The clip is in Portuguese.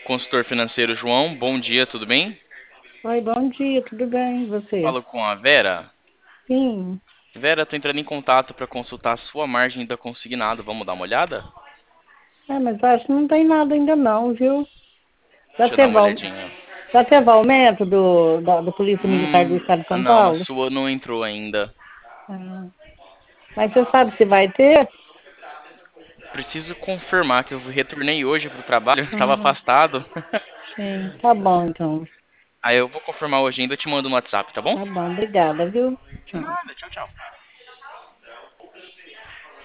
consultor financeiro João. Bom dia, tudo bem? Oi, bom dia, tudo bem? E você? Falo com a Vera. Sim. Vera, tô entrando em contato para consultar a sua margem da consignado. Vamos dar uma olhada? Mas acho que não tem nada ainda não, viu? Já Deixa eu dar teve, uma olhadinha. já teve aumento da Polícia Militar do Estado de São Não, a Paulo? sua não entrou ainda. Ah, mas você sabe se vai ter? Preciso confirmar que eu retornei hoje pro trabalho, estava Ah, afastado. sim, tá bom então. Aí eu vou confirmar hoje ainda, eu te mando no WhatsApp, tá bom? Tá bom, obrigada, viu? De Tchau. nada, tchau, tchau.